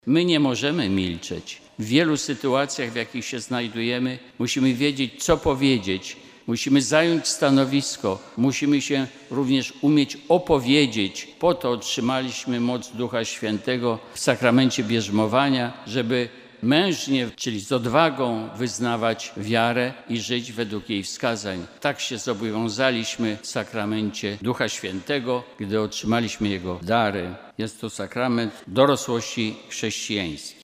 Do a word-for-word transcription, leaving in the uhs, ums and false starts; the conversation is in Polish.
My nie możemy milczeć. W wielu sytuacjach, w jakich się znajdujemy, musimy wiedzieć, co powiedzieć. Musimy zająć stanowisko. Musimy się również umieć opowiedzieć. Po to otrzymaliśmy moc Ducha Świętego w sakramencie bierzmowania, żeby mężnie, czyli z odwagą wyznawać wiarę i żyć według jej wskazań. Tak się zobowiązaliśmy w sakramencie Ducha Świętego, gdy otrzymaliśmy Jego dary. Jest to sakrament dorosłości chrześcijańskiej.